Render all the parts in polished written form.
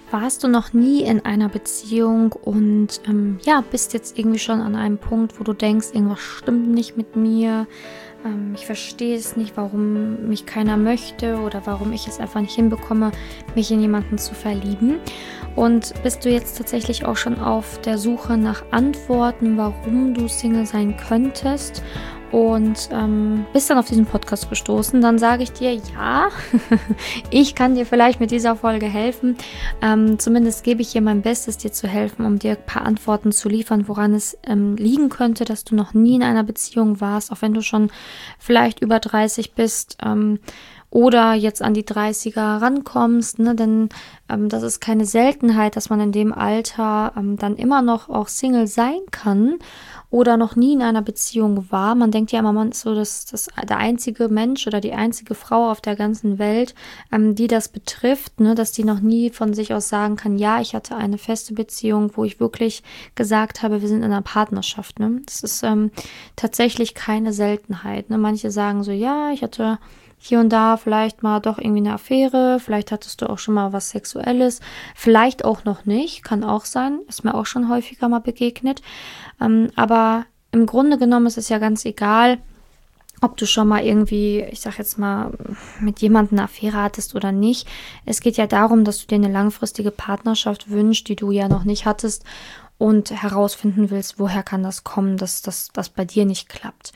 Warst du noch nie in einer Beziehung und bist jetzt irgendwie schon an einem Punkt, wo du denkst, irgendwas stimmt nicht mit mir, ich verstehe es nicht, warum mich keiner möchte oder warum ich es einfach nicht hinbekomme, mich in jemanden zu verlieben? Und bist du jetzt tatsächlich auch schon auf der Suche nach Antworten, warum du Single sein könntest? Und bist dann auf diesen Podcast gestoßen, dann sage ich dir, ja, ich kann dir vielleicht mit dieser Folge helfen. Zumindest gebe ich hier mein Bestes, dir zu helfen, um dir ein paar Antworten zu liefern, woran es liegen könnte, dass du noch nie in einer Beziehung warst, auch wenn du schon vielleicht über 30 bist. Oder jetzt an die 30er rankommst, ne? Denn das ist keine Seltenheit, dass man in dem Alter dann immer noch auch Single sein kann oder noch nie in einer Beziehung war. Man denkt ja immer, man ist so der einzige Mensch oder die einzige Frau auf der ganzen Welt, die das betrifft, ne? Dass die noch nie von sich aus sagen kann, ja, ich hatte eine feste Beziehung, wo ich wirklich gesagt habe, wir sind in einer Partnerschaft. Ne? Das ist tatsächlich keine Seltenheit. Ne? Manche sagen so, ja, ich hatte hier und da vielleicht mal doch irgendwie eine Affäre, vielleicht hattest du auch schon mal was Sexuelles, vielleicht auch noch nicht, kann auch sein, ist mir auch schon häufiger mal begegnet, aber im Grunde genommen ist es ja ganz egal, ob du schon mal irgendwie, ich sag jetzt mal, mit jemandem eine Affäre hattest oder nicht. Es geht ja darum, dass du dir eine langfristige Partnerschaft wünschst, die du ja noch nicht hattest und herausfinden willst, woher kann das kommen, dass das bei dir nicht klappt.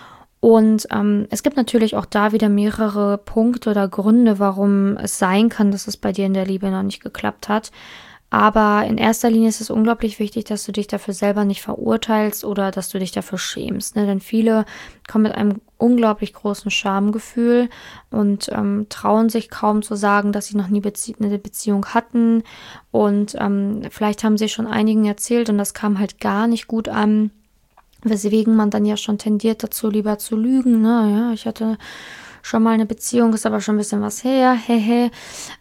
Und es gibt natürlich auch da wieder mehrere Punkte oder Gründe, warum es sein kann, dass es bei dir in der Liebe noch nicht geklappt hat. Aber in erster Linie ist es unglaublich wichtig, dass du dich dafür selber nicht verurteilst oder dass du dich dafür schämst. Ne? Denn viele kommen mit einem unglaublich großen Schamgefühl und trauen sich kaum zu sagen, dass sie noch nie eine Beziehung hatten. Und vielleicht haben sie schon einigen erzählt und das kam halt gar nicht gut an. Weswegen man dann ja schon tendiert dazu, lieber zu lügen. Ne? Ja, ich hatte schon mal eine Beziehung, ist aber schon ein bisschen was her. Hehe.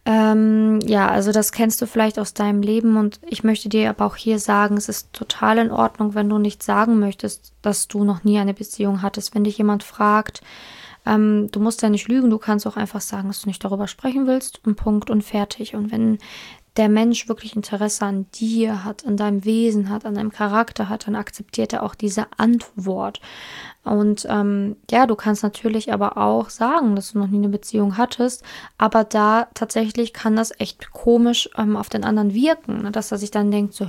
Ja, also das kennst du vielleicht aus deinem Leben und ich möchte dir aber auch hier sagen, es ist total in Ordnung, wenn du nicht sagen möchtest, dass du noch nie eine Beziehung hattest. Wenn dich jemand fragt, du musst ja nicht lügen, du kannst auch einfach sagen, dass du nicht darüber sprechen willst und Punkt und fertig. Und wenn der Mensch wirklich Interesse an dir hat, an deinem Wesen hat, an deinem Charakter hat, dann akzeptiert er auch diese Antwort. Und du kannst natürlich aber auch sagen, dass du noch nie eine Beziehung hattest, aber da tatsächlich kann das echt komisch auf den anderen wirken, ne? Dass er sich dann denkt so,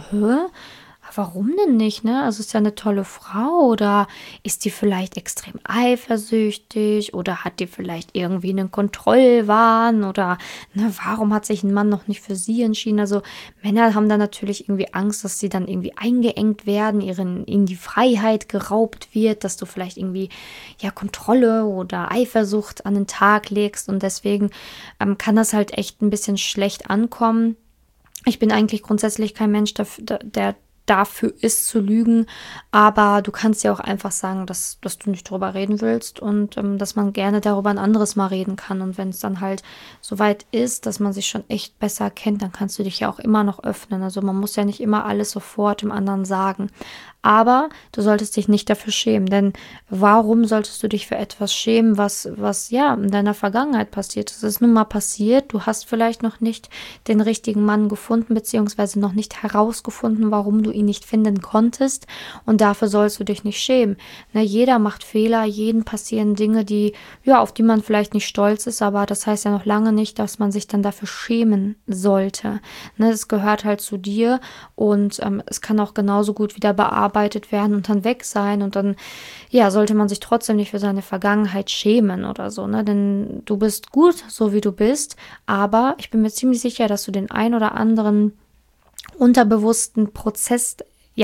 warum denn nicht, ne? Also ist ja eine tolle Frau oder ist die vielleicht extrem eifersüchtig oder hat die vielleicht irgendwie einen Kontrollwahn oder warum hat sich ein Mann noch nicht für sie entschieden? Also Männer haben dann natürlich irgendwie Angst, dass sie dann irgendwie eingeengt werden, ihnen die Freiheit geraubt wird, dass du vielleicht irgendwie Kontrolle oder Eifersucht an den Tag legst und deswegen kann das halt echt ein bisschen schlecht ankommen. Ich bin eigentlich grundsätzlich kein Mensch, der dafür ist zu lügen, aber du kannst ja auch einfach sagen, dass du nicht drüber reden willst und dass man gerne darüber ein anderes Mal reden kann und wenn es dann halt soweit ist, dass man sich schon echt besser kennt, dann kannst du dich ja auch immer noch öffnen, also man muss ja nicht immer alles sofort dem anderen sagen, aber du solltest dich nicht dafür schämen, denn warum solltest du dich für etwas schämen, was in deiner Vergangenheit passiert ist? Es ist nun mal passiert, du hast vielleicht noch nicht den richtigen Mann gefunden, beziehungsweise noch nicht herausgefunden, warum du ihn nicht finden konntest und dafür sollst du dich nicht schämen. Ne, jeder macht Fehler, jedem passieren Dinge, auf die man vielleicht nicht stolz ist, aber das heißt ja noch lange nicht, dass man sich dann dafür schämen sollte. Ne, es gehört halt zu dir und es kann auch genauso gut wieder bearbeitet werden und dann weg sein und dann, sollte man sich trotzdem nicht für seine Vergangenheit schämen oder so, ne, denn du bist gut, so wie du bist, aber ich bin mir ziemlich sicher, dass du den ein oder anderen unterbewussten Prozess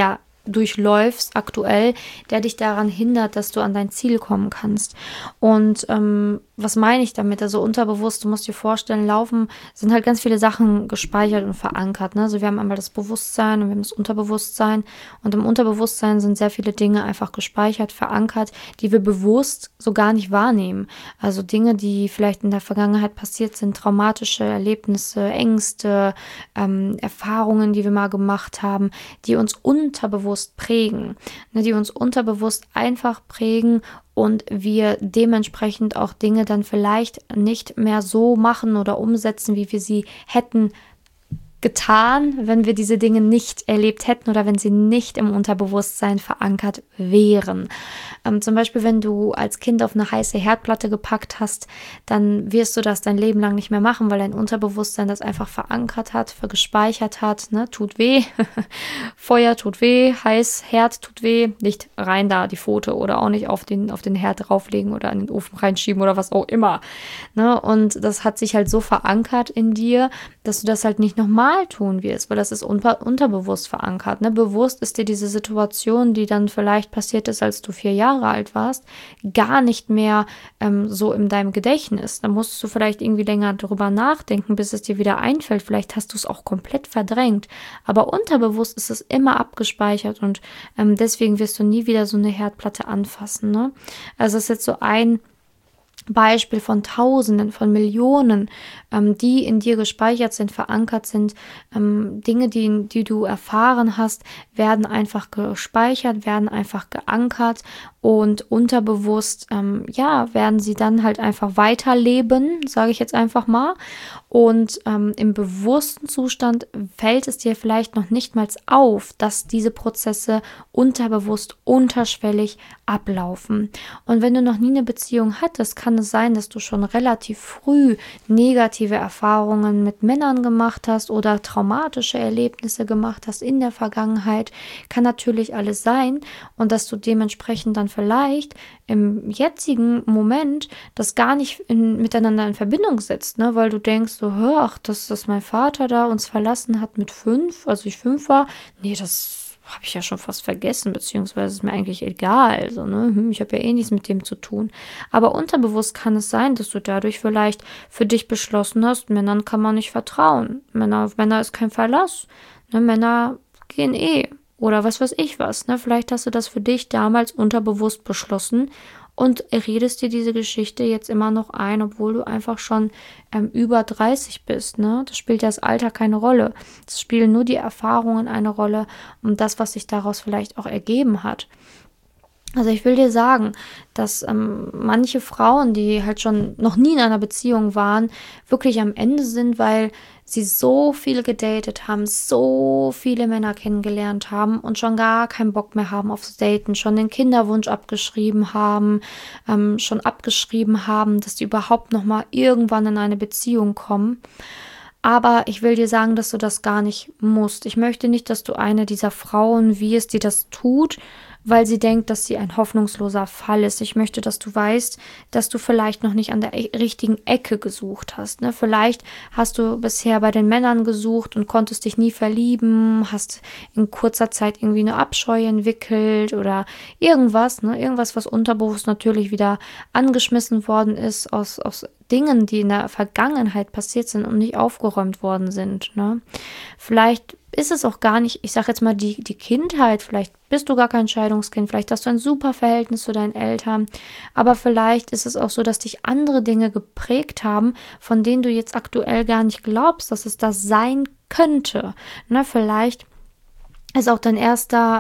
durchläufst aktuell, der dich daran hindert, dass du an dein Ziel kommen kannst. Und was meine ich damit? Also unterbewusst, du musst dir vorstellen, sind halt ganz viele Sachen gespeichert und verankert. Ne? Also wir haben einmal das Bewusstsein und wir haben das Unterbewusstsein. Und im Unterbewusstsein sind sehr viele Dinge einfach gespeichert, verankert, die wir bewusst so gar nicht wahrnehmen. Also Dinge, die vielleicht in der Vergangenheit passiert sind, traumatische Erlebnisse, Ängste, Erfahrungen, die wir mal gemacht haben, die uns unterbewusst prägen, ne, die uns unterbewusst einfach prägen und wir dementsprechend auch Dinge dann vielleicht nicht mehr so machen oder umsetzen, wie wir sie hätten getan, wenn wir diese Dinge nicht erlebt hätten oder wenn sie nicht im Unterbewusstsein verankert wären. Zum Beispiel, wenn du als Kind auf eine heiße Herdplatte gepackt hast, dann wirst du das dein Leben lang nicht mehr machen, weil dein Unterbewusstsein das einfach verankert hat, gespeichert hat, ne? Tut weh, Feuer tut weh, heiß, Herd tut weh, nicht rein da die Pfote oder auch nicht auf den Herd drauflegen oder in den Ofen reinschieben oder was auch immer, ne? Und das hat sich halt so verankert in dir, dass du das halt nicht nochmal tun wirst, weil das ist unterbewusst verankert, ne? Bewusst ist dir diese Situation, die dann vielleicht passiert ist, als du 4 Jahre alt warst, gar nicht mehr so in deinem Gedächtnis. Da musst du vielleicht irgendwie länger drüber nachdenken, bis es dir wieder einfällt. Vielleicht hast du es auch komplett verdrängt. Aber unterbewusst ist es immer abgespeichert und deswegen wirst du nie wieder so eine Herdplatte anfassen, ne? Also das ist jetzt so ein Beispiel von Tausenden, von Millionen, die in dir gespeichert sind, verankert sind. Dinge, die du erfahren hast, werden einfach gespeichert, werden einfach geankert und unterbewusst, werden sie dann halt einfach weiterleben, sage ich jetzt einfach mal. Und im bewussten Zustand fällt es dir vielleicht noch nicht mal auf, dass diese Prozesse unterbewusst, unterschwellig ablaufen. Und wenn du noch nie eine Beziehung hattest, kann es sein, dass du schon relativ früh negative Erfahrungen mit Männern gemacht hast oder traumatische Erlebnisse gemacht hast in der Vergangenheit. Kann natürlich alles sein und dass du dementsprechend dann vielleicht im jetzigen Moment das gar nicht miteinander in Verbindung setzt, ne? Weil du denkst so, ach, dass mein Vater da uns verlassen hat mit 5, als ich 5 war, nee, das habe ich ja schon fast vergessen, beziehungsweise ist mir eigentlich egal. Also, ne? Ich habe ja eh nichts mit dem zu tun. Aber unterbewusst kann es sein, dass du dadurch vielleicht für dich beschlossen hast, Männern kann man nicht vertrauen. Männer ist kein Verlass. Ne? Männer gehen eh. Oder was weiß ich was. Ne? Vielleicht hast du das für dich damals unterbewusst beschlossen und redest dir diese Geschichte jetzt immer noch ein, obwohl du einfach schon über 30 bist. Ne? Das spielt ja das Alter keine Rolle. Es spielen nur die Erfahrungen eine Rolle und das, was sich daraus vielleicht auch ergeben hat. Also ich will dir sagen, dass manche Frauen, die halt schon noch nie in einer Beziehung waren, wirklich am Ende sind, weil sie so viel gedatet haben, so viele Männer kennengelernt haben und schon gar keinen Bock mehr haben aufs Daten, schon den Kinderwunsch abgeschrieben haben, schon abgeschrieben haben, dass die überhaupt noch mal irgendwann in eine Beziehung kommen. Aber ich will dir sagen, dass du das gar nicht musst. Ich möchte nicht, dass du eine dieser Frauen wirst, die das tut, weil sie denkt, dass sie ein hoffnungsloser Fall ist. Ich möchte, dass du weißt, dass du vielleicht noch nicht an der richtigen Ecke gesucht hast. Ne? Vielleicht hast du bisher bei den Männern gesucht und konntest dich nie verlieben, hast in kurzer Zeit irgendwie eine Abscheu entwickelt oder irgendwas, ne? Irgendwas, was unterbewusst natürlich wieder angeschmissen worden ist aus Dingen, die in der Vergangenheit passiert sind und nicht aufgeräumt worden sind. Ne? Vielleicht ist es auch gar nicht, ich sage jetzt mal die Kindheit, vielleicht bist du gar kein Scheidungskind, vielleicht hast du ein super Verhältnis zu deinen Eltern, aber vielleicht ist es auch so, dass dich andere Dinge geprägt haben, von denen du jetzt aktuell gar nicht glaubst, dass es das sein könnte. Ne? Vielleicht ist auch deine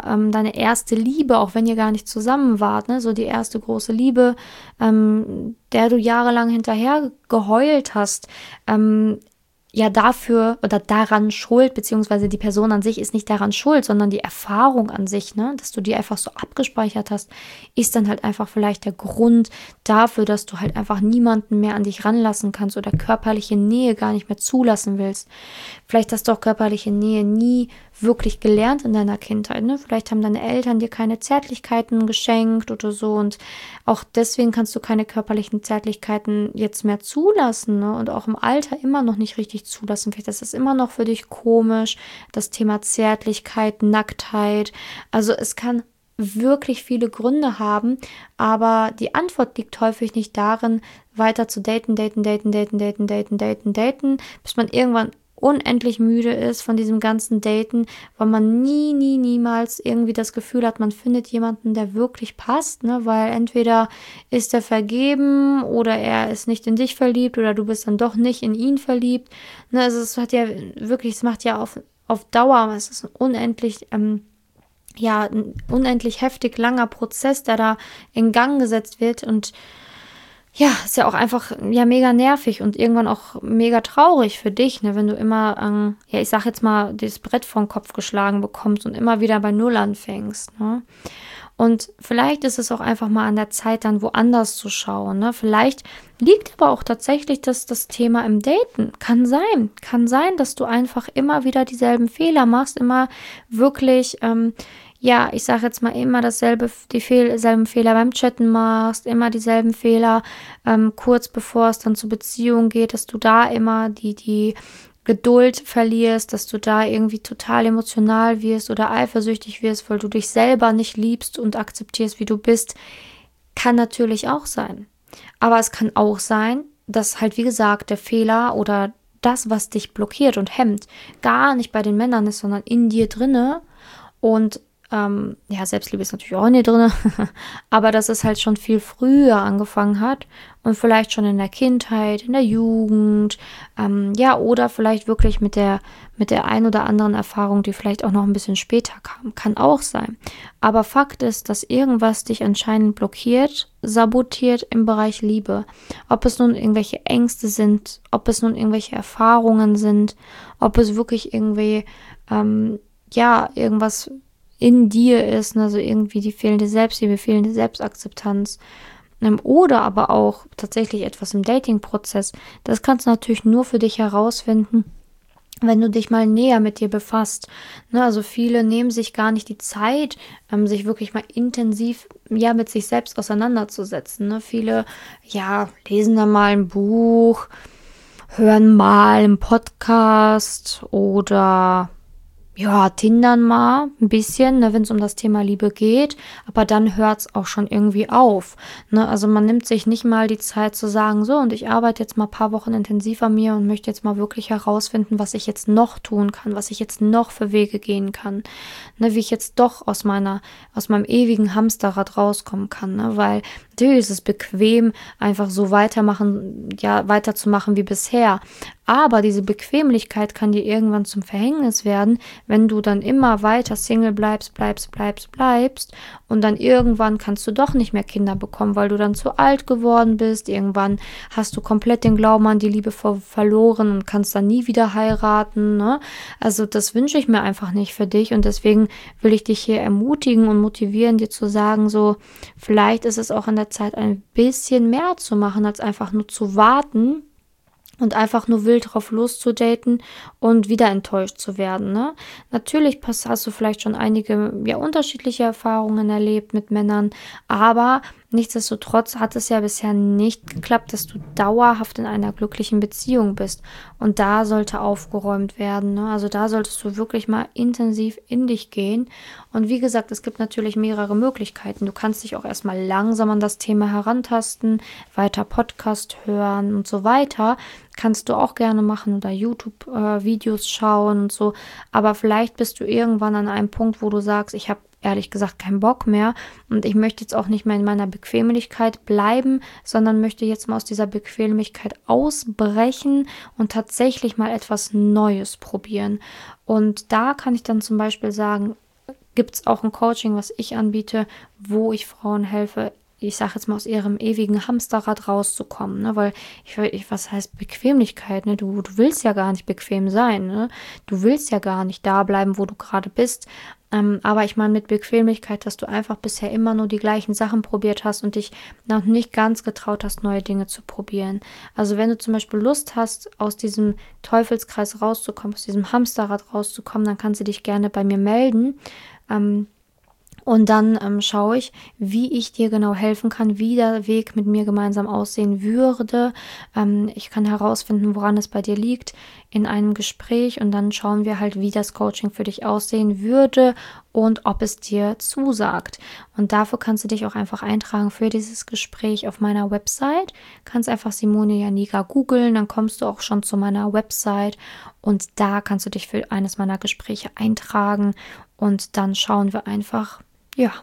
erste Liebe, auch wenn ihr gar nicht zusammen wart, ne? So die erste große Liebe, der du jahrelang hinterher geheult hast, ja dafür oder daran schuld, beziehungsweise die Person an sich ist nicht daran schuld, sondern die Erfahrung an sich, ne, dass du die einfach so abgespeichert hast, ist dann halt einfach vielleicht der Grund dafür, dass du halt einfach niemanden mehr an dich ranlassen kannst oder körperliche Nähe gar nicht mehr zulassen willst. Vielleicht hast du auch körperliche Nähe nie wirklich gelernt in deiner Kindheit, ne? Vielleicht haben deine Eltern dir keine Zärtlichkeiten geschenkt oder so und auch deswegen kannst du keine körperlichen Zärtlichkeiten jetzt mehr zulassen, ne? Und auch im Alter immer noch nicht richtig zulassen. Vielleicht ist das immer noch für dich komisch, das Thema Zärtlichkeit, Nacktheit. Also es kann wirklich viele Gründe haben, aber die Antwort liegt häufig nicht darin, weiter zu daten, bis man irgendwann unendlich müde ist von diesem ganzen Daten, weil man niemals irgendwie das Gefühl hat, man findet jemanden, der wirklich passt, ne, weil entweder ist er vergeben oder er ist nicht in dich verliebt oder du bist dann doch nicht in ihn verliebt, ne, also es hat ja wirklich, es macht ja auf Dauer, es ist ein ein unendlich heftig langer Prozess, der da in Gang gesetzt wird und ja, ist ja auch einfach ja mega nervig und irgendwann auch mega traurig für dich, ne, wenn du immer, ja, ich sag jetzt mal, das Brett vor den Kopf geschlagen bekommst und immer wieder bei Null anfängst, ne? Und vielleicht ist es auch einfach mal an der Zeit, dann woanders zu schauen, ne? Vielleicht liegt aber auch tatsächlich das Thema im Daten. Kann sein. Kann sein, dass du einfach immer wieder dieselben Fehler machst, immer wirklich, ja, ich sage jetzt mal immer dieselben Fehler beim Chatten machst, immer dieselben Fehler, kurz bevor es dann zur Beziehung geht, dass du da immer die Geduld verlierst, dass du da irgendwie total emotional wirst oder eifersüchtig wirst, weil du dich selber nicht liebst und akzeptierst, wie du bist, kann natürlich auch sein. Aber es kann auch sein, dass halt, wie gesagt, der Fehler oder das, was dich blockiert und hemmt, gar nicht bei den Männern ist, sondern in dir drinne. Und ja, Selbstliebe ist natürlich auch in dir drin, aber dass es halt schon viel früher angefangen hat und vielleicht schon in der Kindheit, in der Jugend, ja, oder vielleicht wirklich mit der ein oder anderen Erfahrung, die vielleicht auch noch ein bisschen später kam. Kann auch sein. Aber Fakt ist, dass irgendwas dich anscheinend blockiert, sabotiert im Bereich Liebe. Ob es nun irgendwelche Ängste sind, ob es nun irgendwelche Erfahrungen sind, ob es wirklich irgendwie, ja, irgendwas in dir ist, also irgendwie die fehlende Selbstliebe, fehlende Selbstakzeptanz, oder aber auch tatsächlich etwas im Dating-Prozess. Das kannst du natürlich nur für dich herausfinden, wenn du dich mal näher mit dir befasst. Ne, also viele nehmen sich gar nicht die Zeit, sich wirklich mal intensiv ja mit sich selbst auseinanderzusetzen. Ne? Viele ja lesen dann mal ein Buch, hören mal einen Podcast oder ja, Tindern mal ein bisschen, ne, wenn es um das Thema Liebe geht, aber dann hört es auch schon irgendwie auf. Ne? Also man nimmt sich nicht mal die Zeit zu sagen, so, und ich arbeite jetzt mal ein paar Wochen intensiv an mir und möchte jetzt mal wirklich herausfinden, was ich jetzt noch tun kann, was ich jetzt noch für Wege gehen kann, ne, wie ich jetzt doch aus meinem ewigen Hamsterrad rauskommen kann, ne? Weil natürlich ist es bequem, einfach so weiterzumachen wie bisher. Aber diese Bequemlichkeit kann dir irgendwann zum Verhängnis werden, wenn du dann immer weiter Single bleibst und dann irgendwann kannst du doch nicht mehr Kinder bekommen, weil du dann zu alt geworden bist. Irgendwann hast du komplett den Glauben an die Liebe verloren und kannst dann nie wieder heiraten, ne? Also das wünsche ich mir einfach nicht für dich und deswegen will ich dich hier ermutigen und motivieren, dir zu sagen, so, vielleicht ist es auch an der Zeit, ein bisschen mehr zu machen, als einfach nur zu warten und einfach nur wild drauf loszudaten und wieder enttäuscht zu werden, ne? Natürlich hast du vielleicht schon einige, ja, unterschiedliche Erfahrungen erlebt mit Männern, aber nichtsdestotrotz hat es ja bisher nicht geklappt, dass du dauerhaft in einer glücklichen Beziehung bist. Und da sollte aufgeräumt werden, ne? Also da solltest du wirklich mal intensiv in dich gehen. Und wie gesagt, es gibt natürlich mehrere Möglichkeiten. Du kannst dich auch erstmal langsam an das Thema herantasten, weiter Podcast hören und so weiter. Kannst du auch gerne machen oder YouTube-Videos schauen und so. Aber vielleicht bist du irgendwann an einem Punkt, wo du sagst, ich habe ehrlich gesagt keinen Bock mehr und ich möchte jetzt auch nicht mehr in meiner Bequemlichkeit bleiben, sondern möchte jetzt mal aus dieser Bequemlichkeit ausbrechen und tatsächlich mal etwas Neues probieren. Und da kann ich dann zum Beispiel sagen, gibt es auch ein Coaching, was ich anbiete, wo ich Frauen helfe, ich sage jetzt mal, aus ihrem ewigen Hamsterrad rauszukommen, ne? Weil was heißt Bequemlichkeit, ne? Du willst ja gar nicht bequem sein, ne? Du willst ja gar nicht da bleiben, wo du gerade bist. Aber ich meine mit Bequemlichkeit, dass du einfach bisher immer nur die gleichen Sachen probiert hast und dich noch nicht ganz getraut hast, neue Dinge zu probieren. Also wenn du zum Beispiel Lust hast, aus diesem Teufelskreis rauszukommen, aus diesem Hamsterrad rauszukommen, dann kannst du dich gerne bei mir melden. Und dann schaue ich, wie ich dir genau helfen kann, wie der Weg mit mir gemeinsam aussehen würde. Ich kann herausfinden, woran es bei dir liegt in einem Gespräch und dann schauen wir halt, wie das Coaching für dich aussehen würde und ob es dir zusagt. Und dafür kannst du dich auch einfach eintragen für dieses Gespräch auf meiner Website. Kannst einfach Simone Janiga googeln, dann kommst du auch schon zu meiner Website und da kannst du dich für eines meiner Gespräche eintragen und dann schauen wir einfach, ja,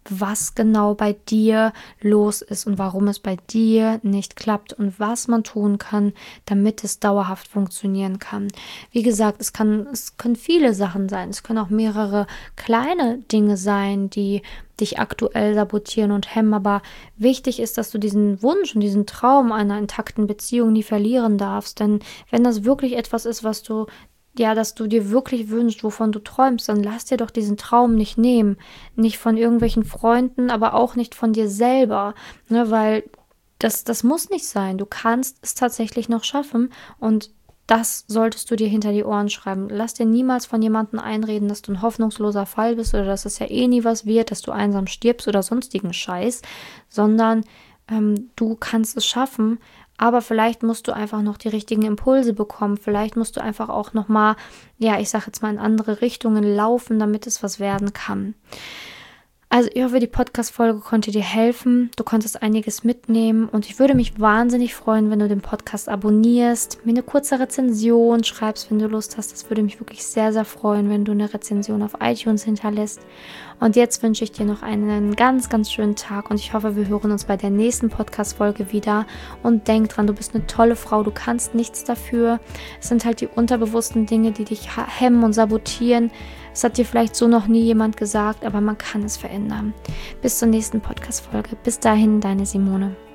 was genau bei dir los ist und warum es bei dir nicht klappt und was man tun kann, damit es dauerhaft funktionieren kann. Wie gesagt, es können viele Sachen sein. Es können auch mehrere kleine Dinge sein, die dich aktuell sabotieren und hemmen, aber wichtig ist, dass du diesen Wunsch und diesen Traum einer intakten Beziehung nie verlieren darfst, denn wenn das wirklich etwas ist, dass du dir wirklich wünschst, wovon du träumst, dann lass dir doch diesen Traum nicht nehmen. Nicht von irgendwelchen Freunden, aber auch nicht von dir selber. Ne, weil das muss nicht sein. Du kannst es tatsächlich noch schaffen und das solltest du dir hinter die Ohren schreiben. Lass dir niemals von jemandem einreden, dass du ein hoffnungsloser Fall bist oder dass es ja eh nie was wird, dass du einsam stirbst oder sonstigen Scheiß, sondern du kannst es schaffen, aber vielleicht musst du einfach noch die richtigen Impulse bekommen. Vielleicht musst du einfach auch nochmal, ich sage jetzt mal in andere Richtungen laufen, damit es was werden kann. Also ich hoffe, die Podcast-Folge konnte dir helfen. Du konntest einiges mitnehmen und ich würde mich wahnsinnig freuen, wenn du den Podcast abonnierst, mir eine kurze Rezension schreibst, wenn du Lust hast. Das würde mich wirklich sehr, sehr freuen, wenn du eine Rezension auf iTunes hinterlässt. Und jetzt wünsche ich dir noch einen ganz, ganz schönen Tag und ich hoffe, wir hören uns bei der nächsten Podcast-Folge wieder. Und denk dran, du bist eine tolle Frau, du kannst nichts dafür. Es sind halt die unterbewussten Dinge, die dich hemmen und sabotieren. Das hat dir vielleicht so noch nie jemand gesagt, aber man kann es verändern. Bis zur nächsten Podcast-Folge. Bis dahin, deine Simone.